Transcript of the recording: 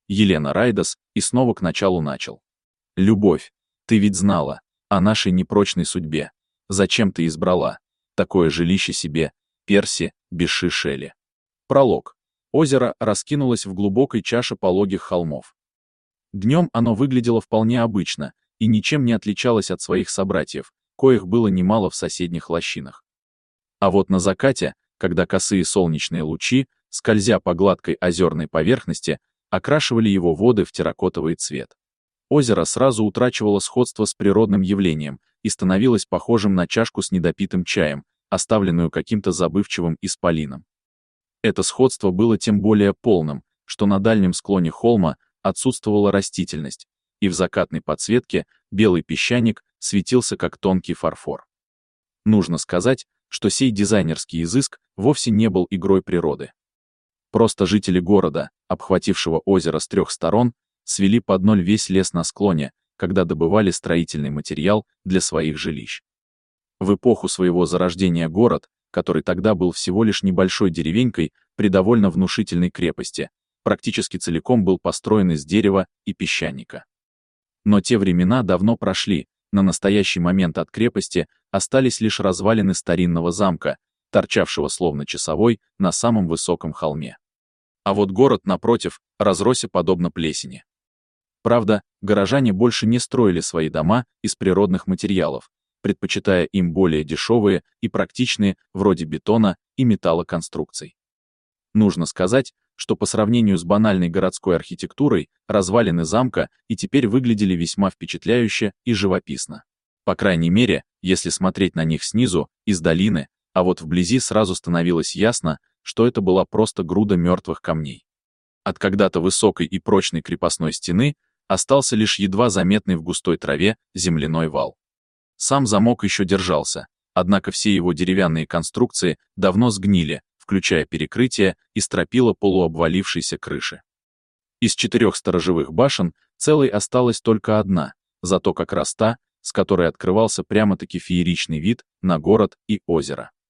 Елена Райдас и снова к началу начал. «Любовь, ты ведь знала о нашей непрочной судьбе. Зачем ты избрала такое жилище себе, Перси, Биши Шелли?» Пролог. Озеро раскинулось в глубокой чаше пологих холмов. Днем оно выглядело вполне обычно и ничем не отличалось от своих собратьев, коих было немало в соседних лощинах. А вот на закате, когда косые солнечные лучи, скользя по гладкой озерной поверхности, окрашивали его воды в терракотовый цвет, озеро сразу утрачивало сходство с природным явлением и становилось похожим на чашку с недопитым чаем, оставленную каким-то забывчивым исполином. Это сходство было тем более полным, что на дальнем склоне холма отсутствовала растительность, и в закатной подсветке белый песчаник светился как тонкий фарфор. Нужно сказать, что сей дизайнерский изыск вовсе не был игрой природы. Просто жители города, обхватившего озеро с 3 сторон, свели под ноль весь лес на склоне, когда добывали строительный материал для своих жилищ. В эпоху своего зарождения город, который тогда был всего лишь небольшой деревенькой при довольно внушительной крепости, практически целиком был построен из дерева и песчаника. Но те времена давно прошли, на настоящий момент от крепости остались лишь развалины старинного замка, торчавшего словно часовой на самом высоком холме. А вот город, напротив, разросся подобно плесени. Правда, горожане больше не строили свои дома из природных материалов, предпочитая им более дешевые и практичные, вроде бетона и металлоконструкций. Нужно сказать, что по сравнению с банальной городской архитектурой, развалины замка и теперь выглядели весьма впечатляюще и живописно. По крайней мере, если смотреть на них снизу, из долины, а вот вблизи сразу становилось ясно, что это была просто груда мертвых камней. От когда-то высокой и прочной крепостной стены остался лишь едва заметный в густой траве земляной вал. Сам замок еще держался, однако все его деревянные конструкции давно сгнили, включая перекрытие и стропила полуобвалившейся крыши. Из 4 сторожевых башен целой осталась только одна, зато как раз та, с которой открывался прямо-таки фееричный вид на город и озеро.